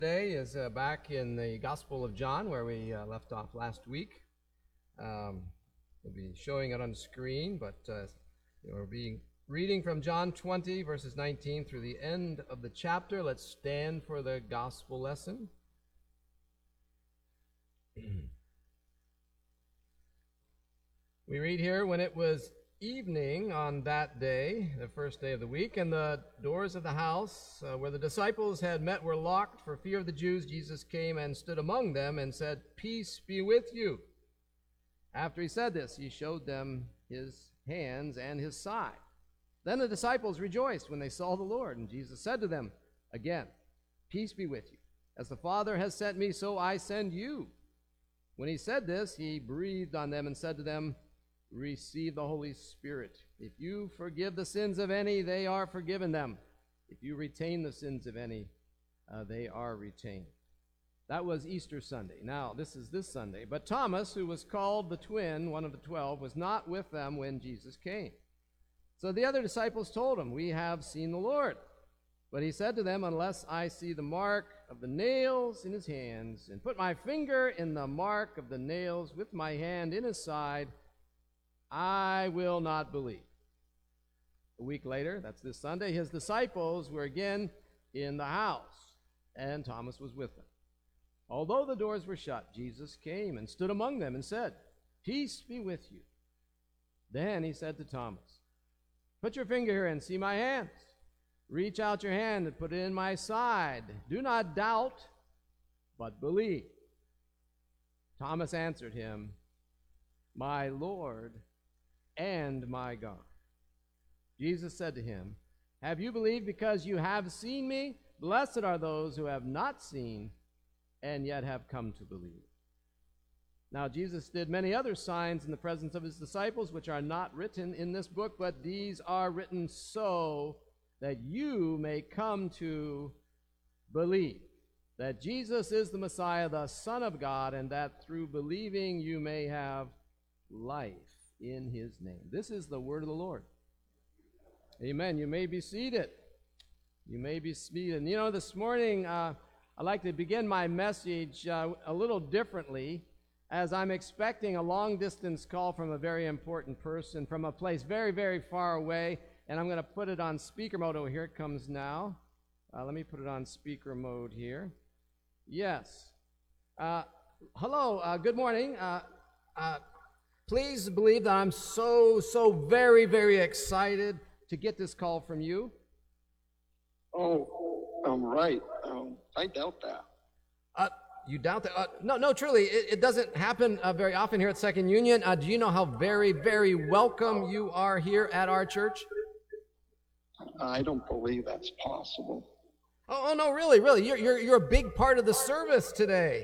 Today is back in the Gospel of John, where we left off last week. We'll be showing it on the screen, but we'll be reading from John 20, verses 19 through the end of the chapter. Let's stand for the Gospel lesson. We read here, when it was evening on that day, the first day of the week, and the doors of the house where the disciples had met were locked for fear of the Jews, Jesus came and stood among them and said, "Peace be with you." After he said this, he showed them his hands and his side. Then the disciples rejoiced when they saw the Lord, and Jesus said to them again, "Peace be with you. As the Father has sent me, so I send you." When he said this, he breathed on them and said to them, "Receive the Holy Spirit. If you forgive the sins of any, they are forgiven them. If you retain the sins of any, they are retained." That was Easter Sunday. Now, this is this Sunday. But Thomas, who was called the twin, one of the 12, was not with them when Jesus came. So the other disciples told him, "We have seen the Lord." But he said to them, "Unless I see the mark of the nails in his hands, and put my finger in the mark of the nails with my hand in his side, I will not believe." A week later, that's this Sunday, his disciples were again in the house, and Thomas was with them. Although the doors were shut, Jesus came and stood among them and said, "Peace be with you." Then he said to Thomas, "Put your finger here and see my hands. Reach out your hand and put it in my side. Do not doubt, but believe." Thomas answered him, "My Lord and my God." Jesus said to him, "Have you believed because you have seen me? Blessed are those who have not seen and yet have come to believe." Now Jesus did many other signs in the presence of his disciples, which are not written in this book, but these are written so that you may come to believe that Jesus is the Messiah, the Son of God, and that through believing you may have life in his name. This is the word of the Lord. Amen. You may be seated. You may be seated. You know, this morning I'd like to begin my message a little differently, as I'm expecting a long-distance call from a very important person from a place very, very far away, and I'm going to put it on speaker mode. Oh, here it comes now. Let me put it on speaker mode here. Yes. Hello. Good morning. Please believe that I'm so very, very excited to get this call from you. Oh, right. I doubt that. You doubt that? No, truly, it doesn't happen very often here at Second Union. Do you know how very, very welcome you are here at our church? I don't believe that's possible. Oh no, really. You're a big part of the service today.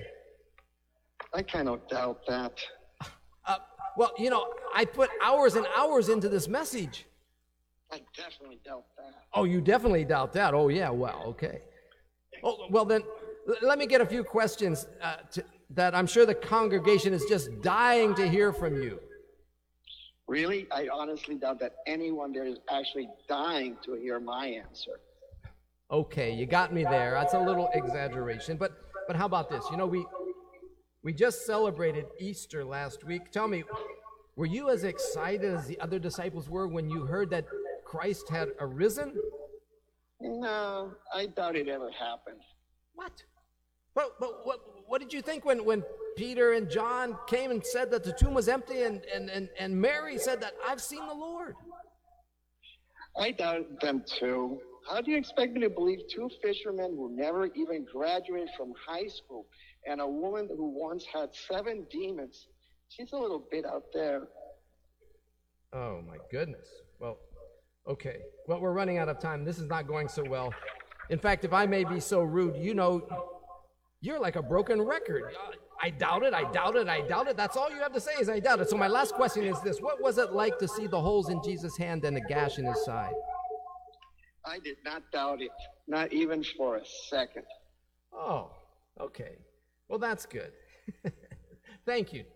I kind of doubt that. Well, you know, I put hours and hours into this message. I definitely doubt that. Oh, you definitely doubt that. Oh, yeah, well, okay. Oh, well, then, let me get a few questions that I'm sure the congregation is just dying to hear from you. Really? I honestly doubt that anyone there is actually dying to hear my answer. Okay, you got me there. That's a little exaggeration. But how about this? You know, we just celebrated Easter last week. Tell me, were you as excited as the other disciples were when you heard that Christ had arisen? No, I doubt it ever happened. What? But what did you think when Peter and John came and said that the tomb was empty and Mary said that I've seen the Lord? I doubted them too. How do you expect me to believe two fishermen who never even graduated from high school and a woman who once had 7 demons? She's a little bit out there. Oh, my goodness. Well, okay. Well, we're running out of time. This is not going so well. In fact, if I may be so rude, you know, you're like a broken record. I doubt it. That's all you have to say is I doubt it. So my last question is this. What was it like to see the holes in Jesus' hand and the gash in his side? I did not doubt it, not even for a second. Oh, okay. Well, that's good. Thank you.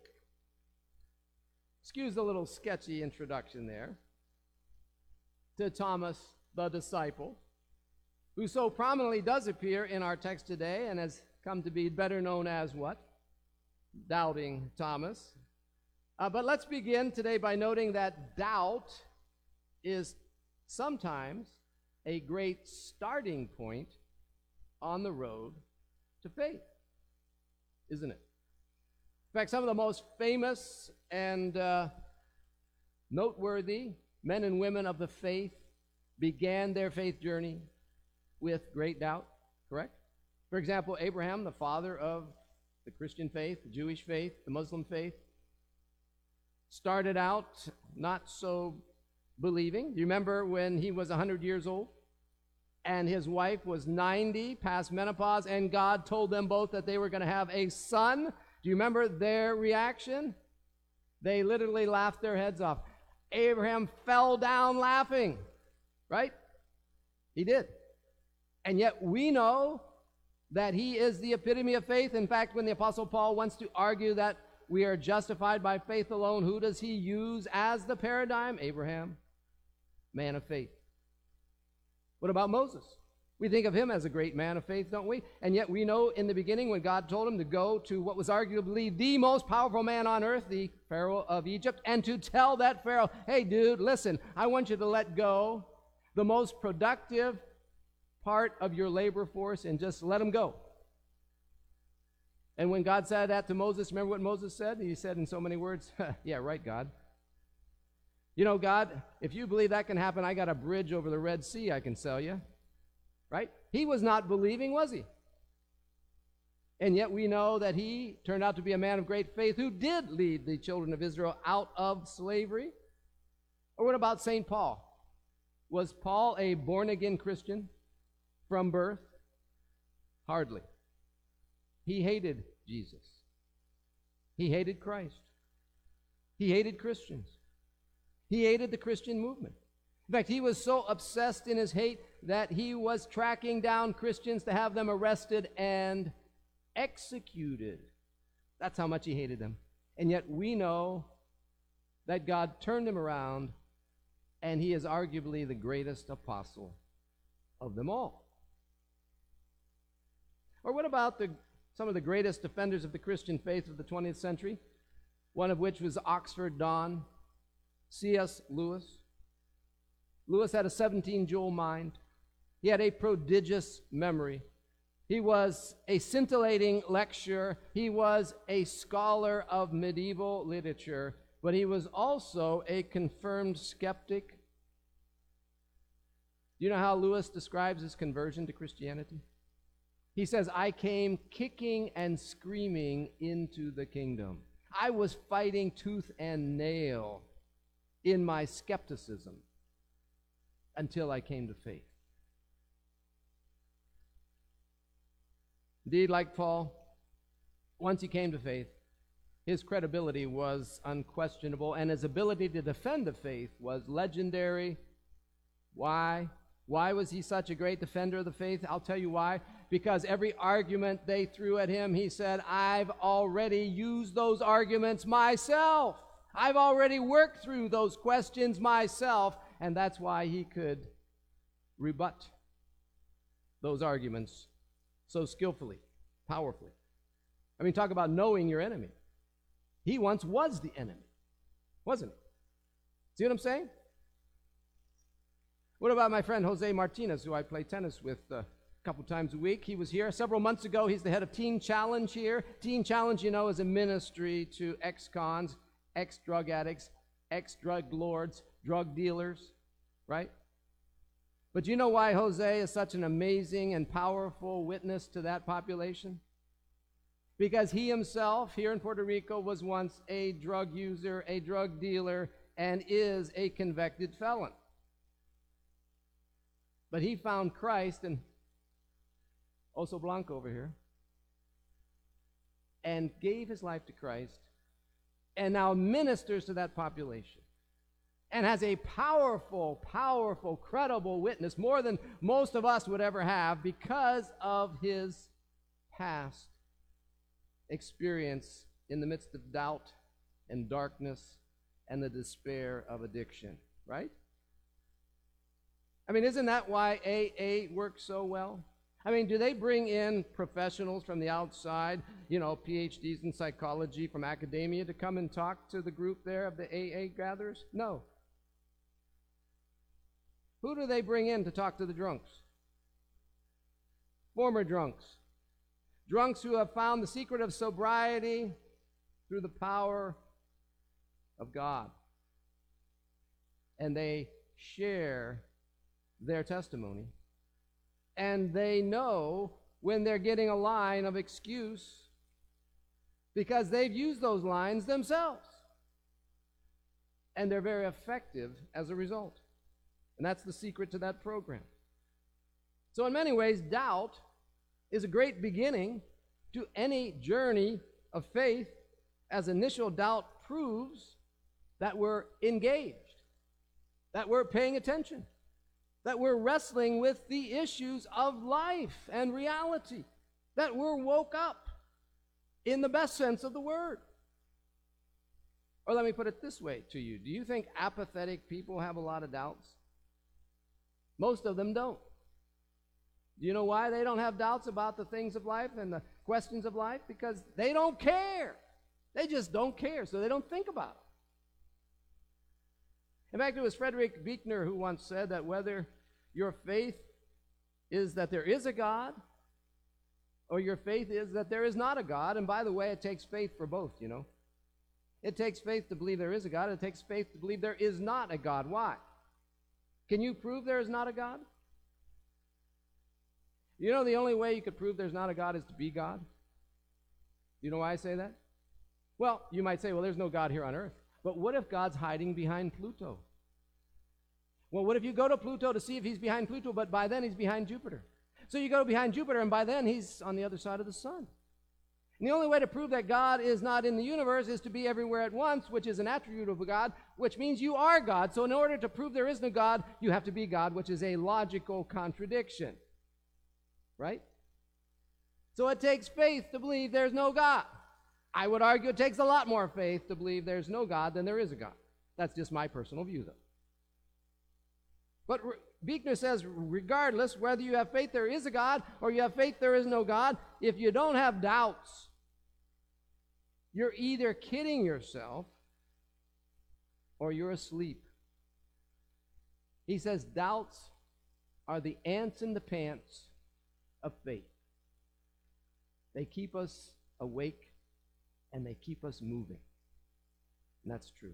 Excuse the little sketchy introduction there to Thomas the disciple, who so prominently does appear in our text today and has come to be better known as what? Doubting Thomas. But let's begin today by noting that doubt is sometimes a great starting point on the road to faith, isn't it? In fact, some of the most famous and noteworthy men and women of the faith began their faith journey with great doubt, correct? For example, Abraham, the father of the Christian faith, the Jewish faith, the Muslim faith, started out not so believing. Do you remember when he was 100 years old and his wife was 90, past menopause, and God told them both that they were going to have a son? Do you remember their reaction? They literally laughed their heads off. Abraham fell down laughing, right? He did. And yet we know that he is the epitome of faith. In fact, when the Apostle Paul wants to argue that we are justified by faith alone, who does he use as the paradigm? Abraham, man of faith. What about Moses? We think of him as a great man of faith, don't we? And yet we know in the beginning when God told him to go to what was arguably the most powerful man on earth, the Pharaoh of Egypt, and to tell that Pharaoh, hey, dude, listen, I want you to let go the most productive part of your labor force and just let him go. And when God said that to Moses, remember what Moses said? He said in so many words, yeah, right, God. You know, God, if you believe that can happen, I got a bridge over the Red Sea I can sell you. Right? He was not believing, was he? And yet we know that he turned out to be a man of great faith who did lead the children of Israel out of slavery. Or what about St. Paul? Was Paul a born-again Christian from birth? Hardly. He hated Jesus. He hated Christ. He hated Christians. He hated the Christian movement. In fact, he was so obsessed in his hate that he was tracking down Christians to have them arrested and executed. That's how much he hated them. And yet we know that God turned him around, and he is arguably the greatest apostle of them all. Or what about some of the greatest defenders of the Christian faith of the 20th century, one of which was Oxford Don, C.S. Lewis. Lewis had a 17-jewel mind. He had a prodigious memory. He was a scintillating lecturer. He was a scholar of medieval literature, but he was also a confirmed skeptic. Do you know how Lewis describes his conversion to Christianity? He says, I came kicking and screaming into the kingdom. I was fighting tooth and nail in my skepticism until I came to faith. Indeed, like Paul, once he came to faith, his credibility was unquestionable, and his ability to defend the faith was legendary. Why? Why was he such a great defender of the faith? I'll tell you why. Because every argument they threw at him, he said, I've already used those arguments myself. I've already worked through those questions myself, and that's why he could rebut those arguments so skillfully, powerfully. I mean, talk about knowing your enemy. He once was the enemy, wasn't he? See what I'm saying? What about my friend Jose Martinez, who I play tennis with a couple times a week? He was here several months ago. He's the head of Teen Challenge here. Teen Challenge, you know, is a ministry to ex-cons, ex-drug addicts, ex-drug lords, drug dealers, right? But you know why Jose is such an amazing and powerful witness to that population? Because he himself, here in Puerto Rico, was once a drug user, a drug dealer, and is a convicted felon. But he found Christ, and Oso Blanco over here, and gave his life to Christ, and now ministers to that population, and has a powerful, powerful, credible witness, more than most of us would ever have, because of his past experience in the midst of doubt and darkness and the despair of addiction, right? I mean, isn't that why AA works so well? I mean, do they bring in professionals from the outside, PhDs in psychology from academia to come and talk to the group there of the AA gatherers? No. Who do they bring in to talk to the drunks? Former drunks. Drunks who have found the secret of sobriety through the power of God. And they share their testimony. And they know when they're getting a line of excuse because they've used those lines themselves. And they're very effective as a result. And that's the secret to that program. So in many ways, doubt is a great beginning to any journey of faith, as initial doubt proves that we're engaged, that we're paying attention, that we're wrestling with the issues of life and reality, that we're woke up in the best sense of the word. Or let me put it this way to you. Do you think apathetic people have a lot of doubts? Most of them don't. Do you know why they don't have doubts about the things of life and the questions of life? Because they don't care. They just don't care, so they don't think about it. In fact, it was Frederick Buechner who once said that whether your faith is that there is a God or your faith is that there is not a God, and by the way, it takes faith for both, It takes faith to believe there is a God. It takes faith to believe there is not a God. Why? Can you prove there is not a God? The only way you could prove there's not a God is to be God. Do you know why I say that? Well, you might say, well, there's no God here on earth. But what if God's hiding behind Pluto? Well, what if you go to Pluto to see if he's behind Pluto, but by then he's behind Jupiter? So you go behind Jupiter, and by then he's on the other side of the sun. And the only way to prove that God is not in the universe is to be everywhere at once, which is an attribute of God, which means you are God. So in order to prove there is no God, you have to be God, which is a logical contradiction. Right? So it takes faith to believe there's no God. I would argue it takes a lot more faith to believe there's no God than there is a God. That's just my personal view, though. But Buechner says, regardless whether you have faith there is a God or you have faith there is no God, if you don't have doubts, you're either kidding yourself or you're asleep. He says doubts are the ants in the pants of faith. They keep us awake and they keep us moving. And that's true.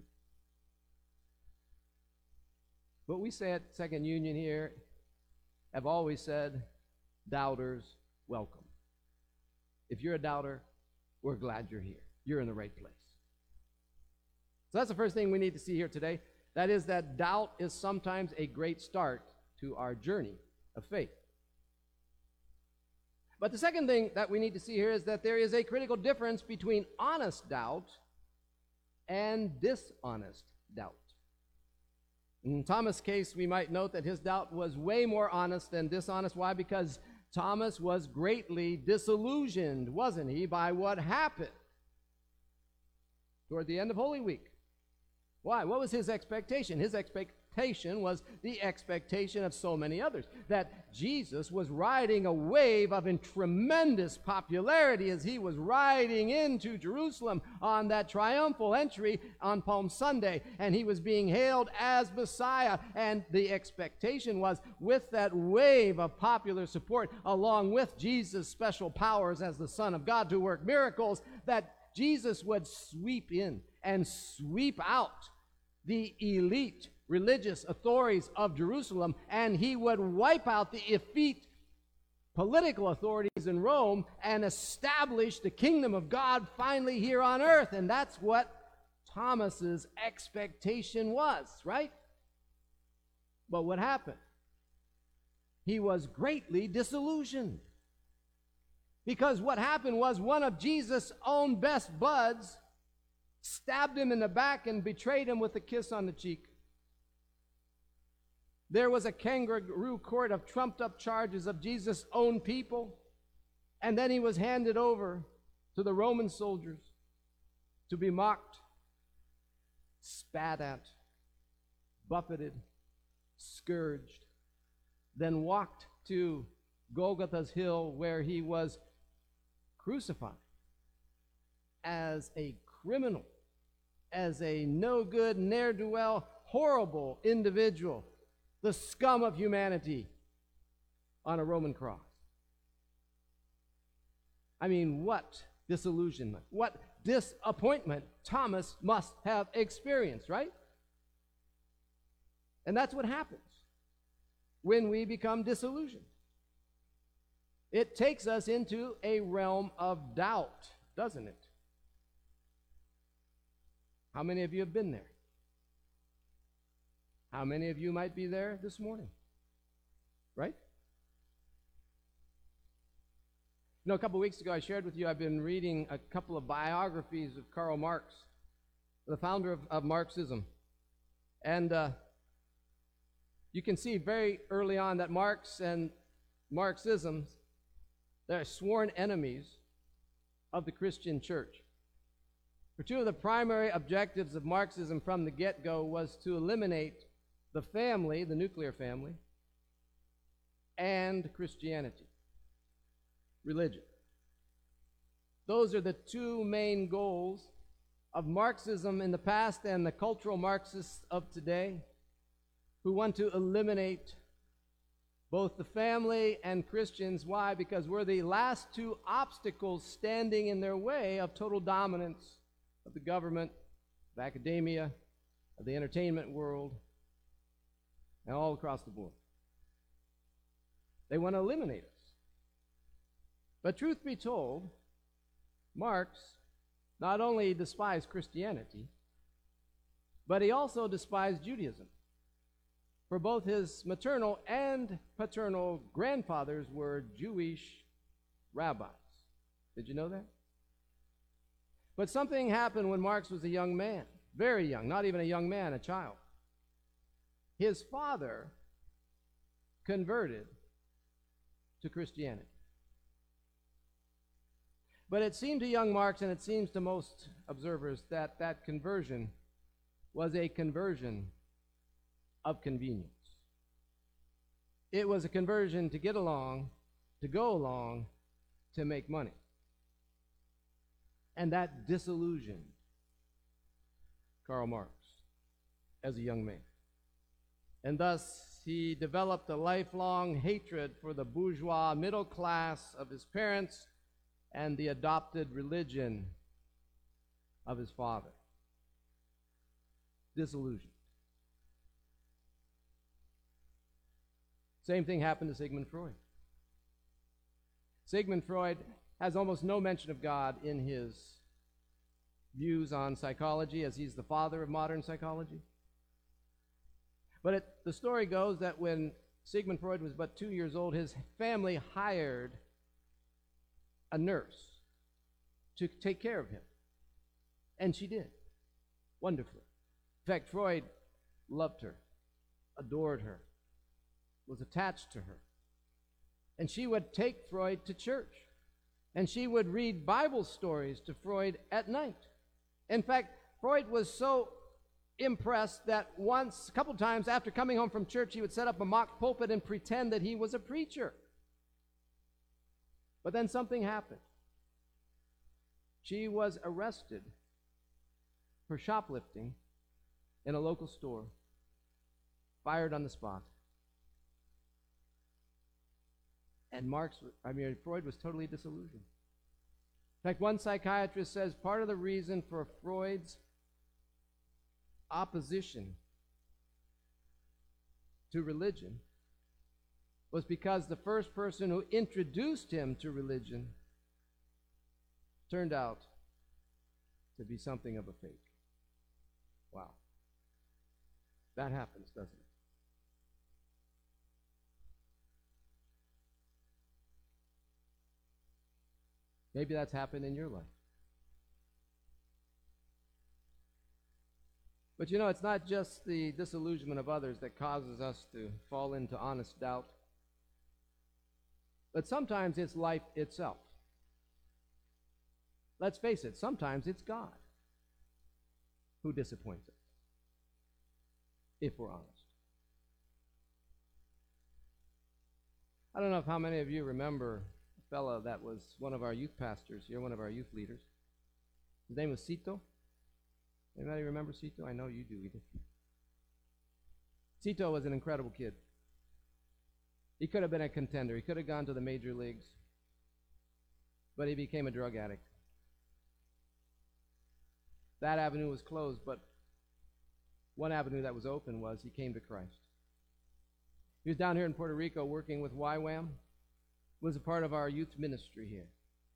But we say at Second Union here, have always said, doubters welcome. If you're a doubter, we're glad you're here. You're in the right place. So that's the first thing we need to see here today. That is that doubt is sometimes a great start to our journey of faith. But the second thing that we need to see here is that there is a critical difference between honest doubt and dishonest doubt. In Thomas' case, we might note that his doubt was way more honest than dishonest. Why? Because Thomas was greatly disillusioned, wasn't he, by what happened toward the end of Holy Week. Why? What was his expectation? His expectation was the expectation of so many others, that Jesus was riding a wave of tremendous popularity as he was riding into Jerusalem on that triumphal entry on Palm Sunday, and he was being hailed as Messiah, and the expectation was, with that wave of popular support, along with Jesus' special powers as the Son of God to work miracles, that Jesus would sweep in and sweep out the elite religious authorities of Jerusalem, and he would wipe out the effete political authorities in Rome and establish the kingdom of God finally here on earth. And that's what Thomas's expectation was, right? But what happened? He was greatly disillusioned. Because what happened was one of Jesus' own best buds stabbed him in the back and betrayed him with a kiss on the cheek. There was a kangaroo court of trumped-up charges of Jesus' own people, and then he was handed over to the Roman soldiers to be mocked, spat at, buffeted, scourged, then walked to Golgotha's hill where he was crucified as a criminal, as a no-good, ne'er-do-well, horrible individual, the scum of humanity on a Roman cross. I mean, what disillusionment, what disappointment Thomas must have experienced, right? And that's what happens when we become disillusioned. It takes us into a realm of doubt, doesn't it? How many of you have been there? How many of you might be there this morning? Right? You know, a couple of weeks ago I shared with you I've been reading a couple of biographies of Karl Marx, the founder of Marxism. And you can see very early on that Marx and Marxism, they're sworn enemies of the Christian church. For two of the primary objectives of Marxism from the get-go was to eliminate the family, the nuclear family, and Christianity, religion. Those are the two main goals of Marxism in the past and the cultural Marxists of today, who want to eliminate both the family and Christians. Why? Because we're the last two obstacles standing in their way of total dominance of the government, of academia, of the entertainment world, and all across the board. They want to eliminate us. But truth be told, Marx not only despised Christianity, but he also despised Judaism. For both his maternal and paternal grandfathers were Jewish rabbis. Did you know that? But something happened when Marx was a young man, very young, not even a young man, a child. His father converted to Christianity. But it seemed to young Marx, and it seems to most observers, that that conversion was a conversion of convenience. It was a conversion to get along, to go along, to make money. And that disillusioned Karl Marx as a young man. And thus he developed a lifelong hatred for the bourgeois middle class of his parents and the adopted religion of his father. Disillusioned. Same thing happened to Sigmund Freud. Sigmund Freud has almost no mention of God in his views on psychology, as he's the father of modern psychology. But the story goes that when Sigmund Freud was but 2 years old, his family hired a nurse to take care of him. And she did, wonderfully. In fact, Freud loved her, adored her, was attached to her. And she would take Freud to church. And she would read Bible stories to Freud at night. In fact, Freud was so impressed that once, a couple times after coming home from church, he would set up a mock pulpit and pretend that he was a preacher. But then something happened. She was arrested for shoplifting in a local store, fired on the spot. And Freud was totally disillusioned. In fact, one psychiatrist says part of the reason for Freud's opposition to religion was because the first person who introduced him to religion turned out to be something of a fake. Wow. That happens, doesn't it? Maybe that's happened in your life. But you know, it's not just the disillusionment of others that causes us to fall into honest doubt. But sometimes it's life itself. Let's face it, sometimes it's God who disappoints us, if we're honest. I don't know if how many of you remember a fellow that was one of our youth pastors here, one of our youth leaders. His name was Cito. Anybody remember Cito? I know you do, Edith. Cito was an incredible kid. He could have been a contender. He could have gone to the major leagues. But he became a drug addict. That avenue was closed, but one avenue that was open was he came to Christ. He was down here in Puerto Rico working with YWAM, was a part of our youth ministry here.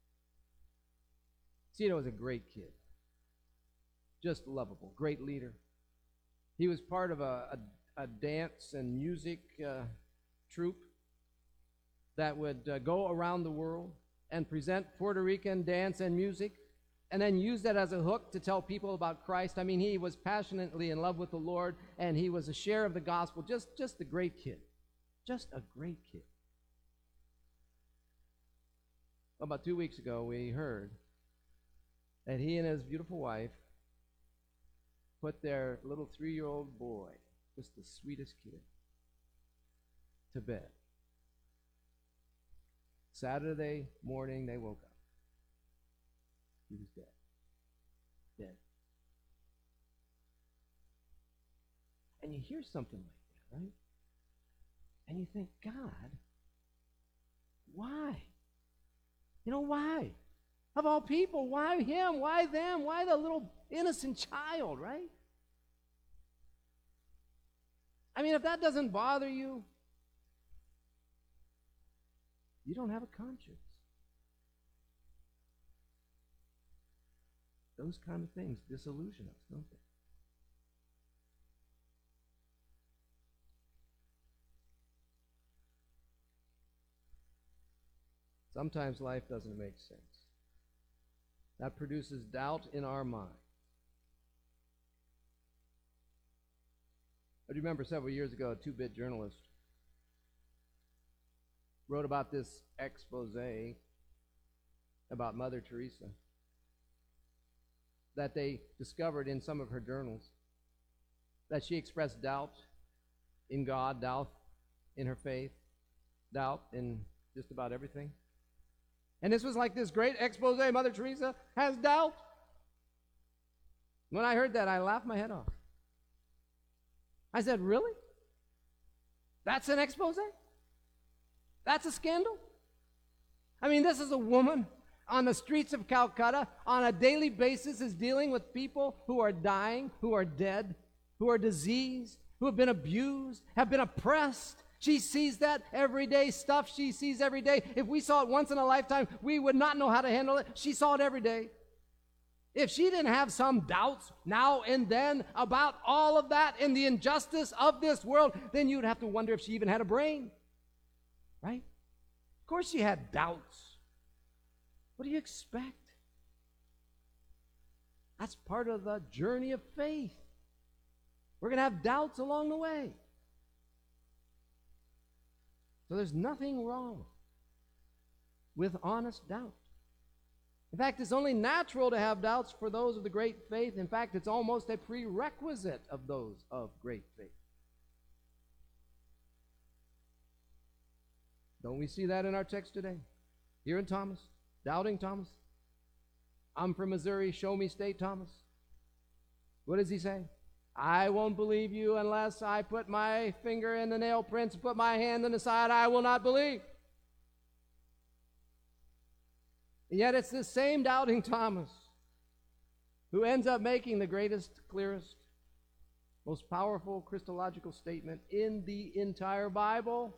Cito was a great kid, just lovable, great leader. He was part of a dance and music troupe that would go around the world and present Puerto Rican dance and music, and then use that as a hook to tell people about Christ. I mean, he was passionately in love with the Lord, and he was a share of the gospel. Just a great kid. Just a great kid. About 2 weeks ago, we heard that he and his beautiful wife put their little 3-year-old boy, just the sweetest kid, to bed. Saturday morning, they woke up. He was dead. Dead. And you hear something like that, right? And you think, God, why? You know, why? Of all people, why him? Why them? Why the little innocent child, right? I mean, if that doesn't bother you, you don't have a conscience. Those kind of things disillusion us, don't they? Sometimes life doesn't make sense. That produces doubt in our mind. I remember several years ago, a 2-bit journalist wrote about this expose about Mother Teresa that they discovered in some of her journals, that she expressed doubt in God, doubt in her faith, doubt in just about everything. And this was like this great expose, Mother Teresa has doubt. When I heard that, I laughed my head off. I said, really? That's an expose? That's a scandal? I mean, this is a woman on the streets of Calcutta on a daily basis is dealing with people who are dying, who are dead, who are diseased, who have been abused, have been oppressed. She sees that everyday stuff she sees every day. If we saw it once in a lifetime, we would not know how to handle it. She saw it every day. If she didn't have some doubts now and then about all of that and the injustice of this world, then you'd have to wonder if she even had a brain. Right? Of course she had doubts. What do you expect? That's part of the journey of faith. We're going to have doubts along the way. So there's nothing wrong with honest doubt. In fact, it's only natural to have doubts for those of the great faith. In fact, it's almost a prerequisite of those of great faith. Don't we see that in our text today? Here in Thomas, doubting Thomas. I'm from Missouri, show me state Thomas. What does he say? I won't believe you unless I put my finger in the nail prints, put my hand in the side, I will not believe. And yet it's this same doubting Thomas who ends up making the greatest, clearest, most powerful Christological statement in the entire Bible.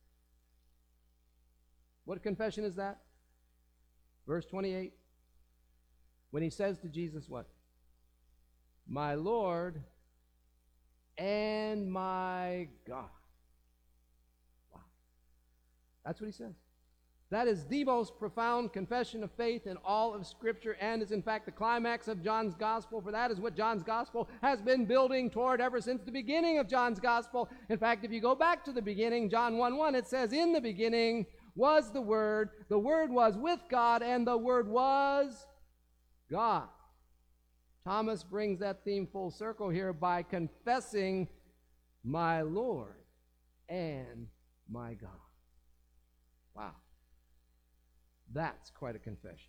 What confession is that? Verse 28. When he says to Jesus what? My Lord and my God. Wow. That's what he says. That is the most profound confession of faith in all of Scripture, and is in fact the climax of John's Gospel, for that is what John's Gospel has been building toward ever since the beginning of John's Gospel. In fact, if you go back to the beginning, John 1:1, it says, in the beginning was the Word was with God, and the Word was God. Thomas brings that theme full circle here by confessing my Lord and my God. Wow. That's quite a confession.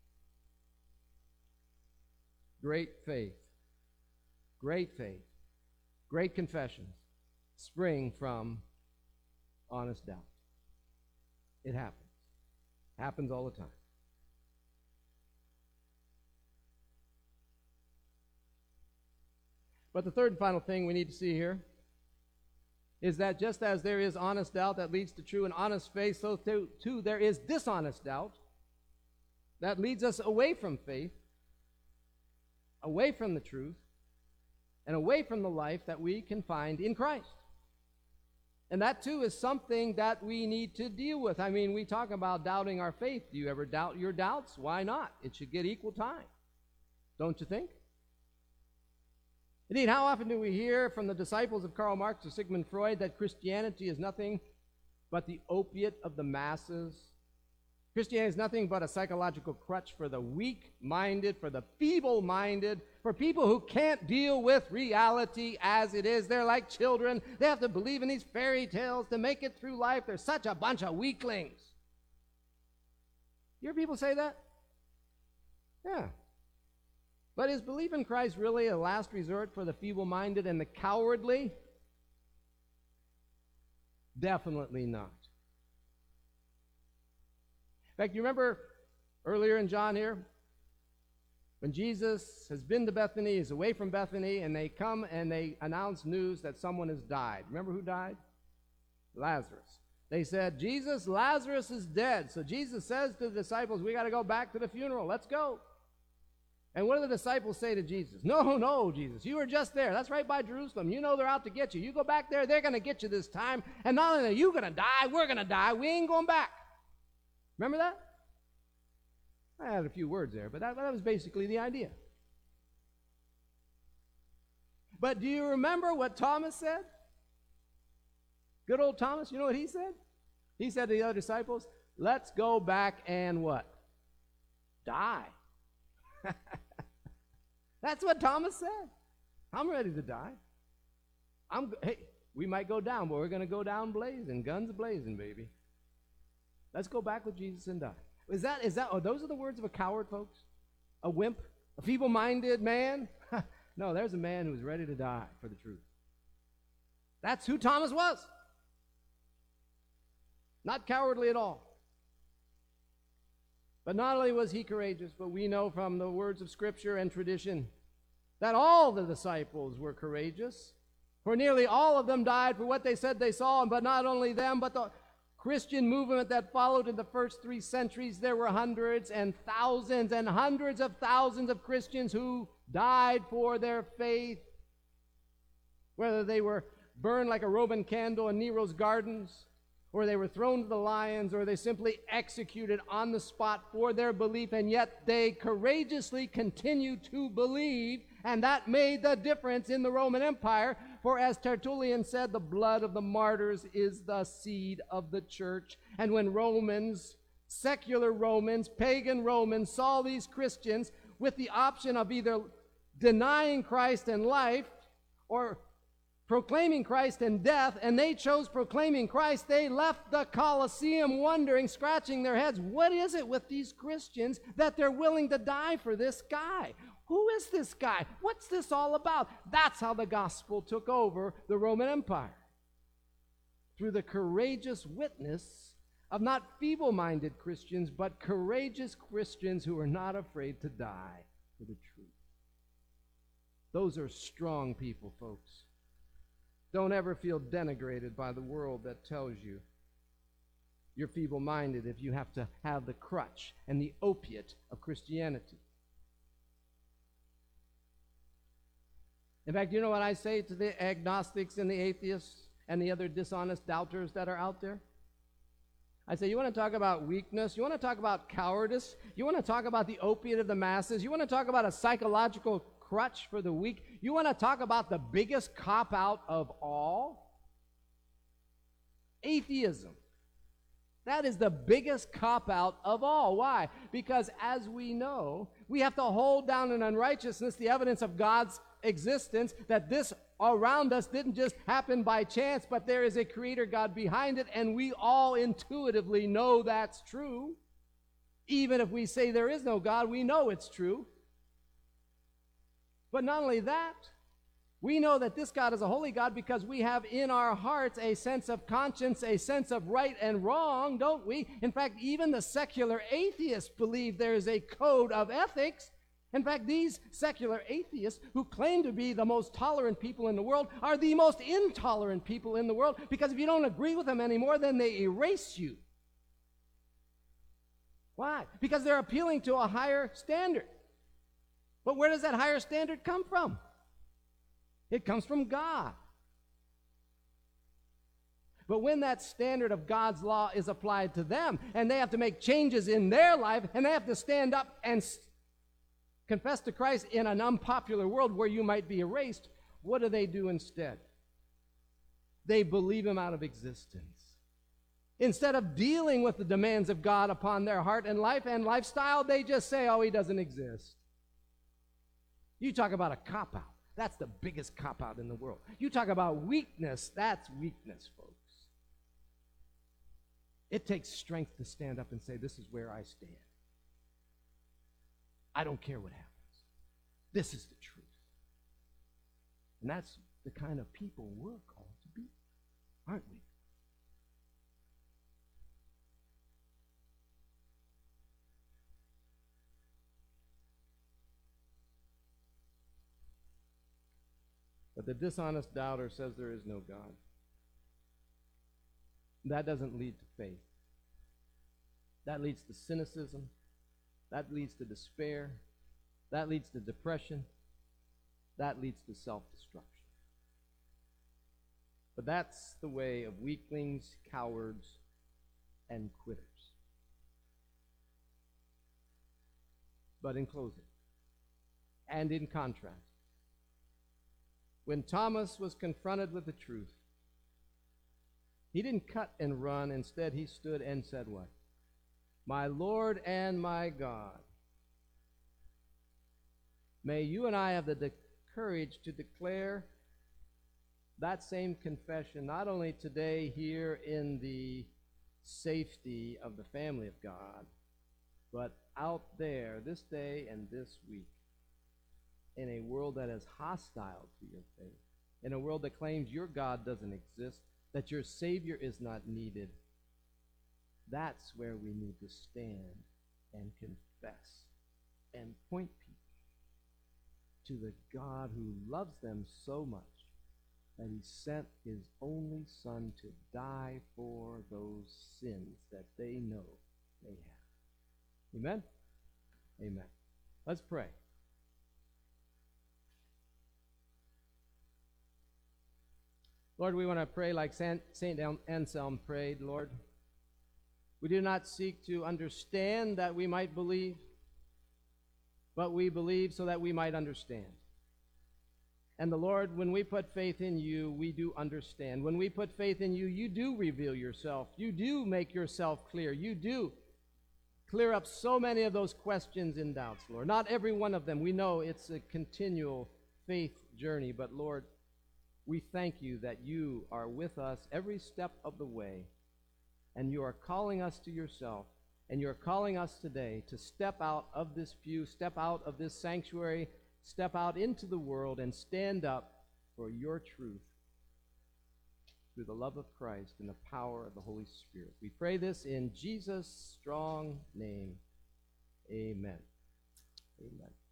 Great faith. Great faith. Great confessions spring from honest doubt. It happens. Happens all the time. But the third and final thing we need to see here is that just as there is honest doubt that leads to true and honest faith, so too there is dishonest doubt that leads us away from faith, away from the truth, and away from the life that we can find in Christ. And that too is something that we need to deal with. I mean, we talk about doubting our faith. Do you ever doubt your doubts? Why not? It should get equal time. Don't you think? Indeed, how often do we hear from the disciples of Karl Marx or Sigmund Freud that Christianity is nothing but the opiate of the masses? Christianity is nothing but a psychological crutch for the weak-minded, for the feeble-minded, for people who can't deal with reality as it is. They're like children. They have to believe in these fairy tales to make it through life. They're such a bunch of weaklings. You hear people say that? Yeah. But is belief in Christ really a last resort for the feeble-minded and the cowardly? Definitely not. In fact, you remember earlier in John here, when Jesus has been to Bethany, he's away from Bethany, and they come and they announce news that someone has died. Remember who died? Lazarus. They said, Jesus, Lazarus is dead. So Jesus says to the disciples, we got to go back to the funeral. Let's go. And what do the disciples say to Jesus? No, Jesus, you were just there. That's right by Jerusalem. You know they're out to get you. You go back there, they're going to get you this time. And not only are you going to die, we're going to die. We ain't going back. Remember that? I had a few words there, but that was basically the idea. But do you remember what Thomas said? Good old Thomas, you know what he said? He said to the other disciples, let's go back and what? Die. That's what Thomas said. I'm ready to die. Hey, we might go down, but we're going to go down blazing, guns blazing, baby. Let's go back with Jesus and die. Those are the words of a coward, folks? A wimp? A feeble-minded man? No, there's a man who's ready to die for the truth. That's who Thomas was. Not cowardly at all. But not only was he courageous, but we know from the words of Scripture and tradition that all the disciples were courageous. For nearly all of them died for what they said they saw, but not only them, but the Christian movement that followed in the first 3 centuries. There were hundreds and hundreds of thousands of Christians who died for their faith, whether they were burned like a Roman candle in Nero's gardens, or they were thrown to the lions, or they simply executed on the spot for their belief, and yet they courageously continued to believe, and that made the difference in the Roman Empire. For as Tertullian said, the blood of the martyrs is the seed of the church. And when Romans, secular Romans, pagan Romans, saw these Christians with the option of either denying Christ in life or proclaiming Christ in death, and they chose proclaiming Christ, they left the Colosseum wondering, scratching their heads, what is it with these Christians that they're willing to die for this guy? Who is this guy? What's this all about? That's how the gospel took over the Roman Empire. Through the courageous witness of not feeble-minded Christians, but courageous Christians who are not afraid to die for the truth. Those are strong people, folks. Don't ever feel denigrated by the world that tells you you're feeble-minded if you have to have the crutch and the opiate of Christianity. In fact, you know what I say to the agnostics and the atheists and the other dishonest doubters that are out there? I say, you want to talk about weakness? You want to talk about cowardice? You want to talk about the opiate of the masses? You want to talk about a psychological crutch for the weak? You want to talk about the biggest cop-out of all? Atheism. That is the biggest cop-out of all. Why? Because as we know, we have to hold down in unrighteousness the evidence of God's existence, that this around us didn't just happen by chance, but there is a creator God behind it, and we all intuitively know that's true. Even if we say there is no God, we know it's true. But not only that, we know that this God is a holy God because we have in our hearts a sense of conscience, a sense of right and wrong, don't we? In fact, even the secular atheists believe there is a code of ethics. In fact, these secular atheists who claim to be the most tolerant people in the world are the most intolerant people in the world, because if you don't agree with them anymore, then they erase you. Why? Because they're appealing to a higher standard. But where does that higher standard come from? It comes from God. But when that standard of God's law is applied to them, and they have to make changes in their life, and they have to stand up and confess to Christ in an unpopular world where you might be erased, what do they do instead? They believe him out of existence. Instead of dealing with the demands of God upon their heart and life and lifestyle, they just say, oh, he doesn't exist. You talk about a cop-out. That's the biggest cop-out in the world. You talk about weakness. That's weakness, folks. It takes strength to stand up and say, this is where I stand. I don't care what happens. This is the truth. And that's the kind of people we're called to be, aren't we? But the dishonest doubter says there is no God. That doesn't lead to faith. That leads to cynicism. That leads to despair. That leads to depression. That leads to self-destruction. But that's the way of weaklings, cowards, and quitters. But in closing, and in contrast, when Thomas was confronted with the truth, he didn't cut and run. Instead, he stood and said what? My Lord and my God. May you and I have the courage to declare that same confession, not only today here in the safety of the family of God, but out there this day and this week, in a world that is hostile to your faith, in a world that claims your God doesn't exist, that your Savior is not needed. That's where we need to stand and confess and point people to the God who loves them so much that he sent his only Son to die for those sins that they know they have. Amen? Amen. Let's pray. Lord, we want to pray like St. Anselm prayed, Lord. We do not seek to understand that we might believe, but we believe so that we might understand. And the Lord, when we put faith in you, we do understand. When we put faith in you, you do reveal yourself. You do make yourself clear. You do clear up so many of those questions and doubts, Lord. Not every one of them. We know it's a continual faith journey, but Lord, we thank you that you are with us every step of the way, and you are calling us to yourself, and you are calling us today to step out of this pew, step out of this sanctuary, step out into the world, and stand up for your truth through the love of Christ and the power of the Holy Spirit. We pray this in Jesus' strong name. Amen. Amen.